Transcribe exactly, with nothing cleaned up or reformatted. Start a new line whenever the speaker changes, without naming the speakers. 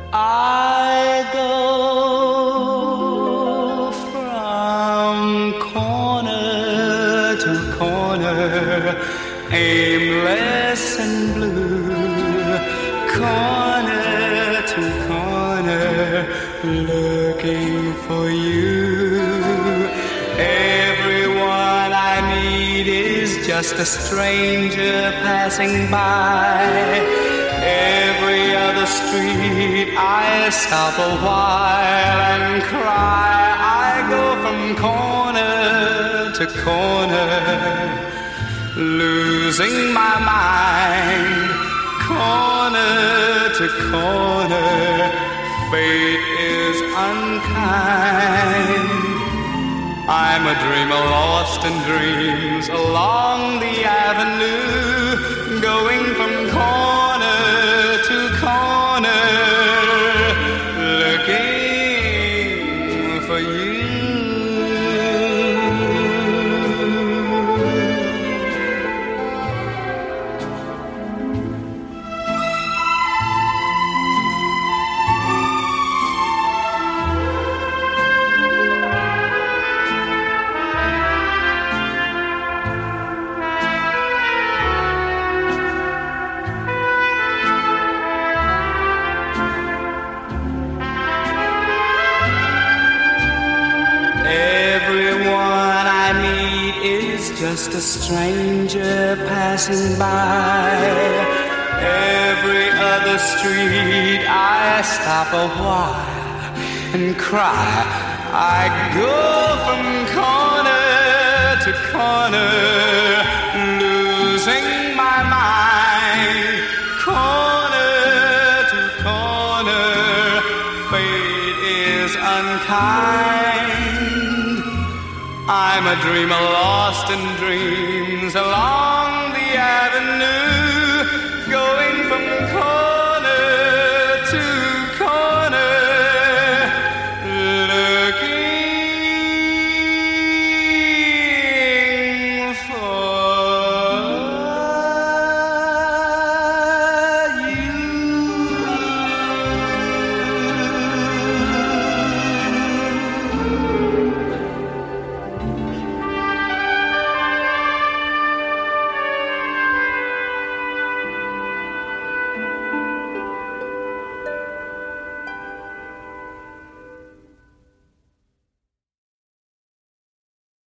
I go from corner to corner, aimless and blue, corner to corner, looking for you. Everyone I meet is just a stranger passing by. Every other street I stop a while and cry. I go from corner to corner, losing my mind. Corner to corner, fate is unkind. I'm a dreamer lost in dreams along the avenue, going from corner to corner, looking for you. Everyone I meet is just a stranger passing by. Every other street I stop a while and cry. I go from corner to corner, losing my mind. Corner to corner, fate is unkind. I'm a dreamer lost in dreams along the avenue, going from corner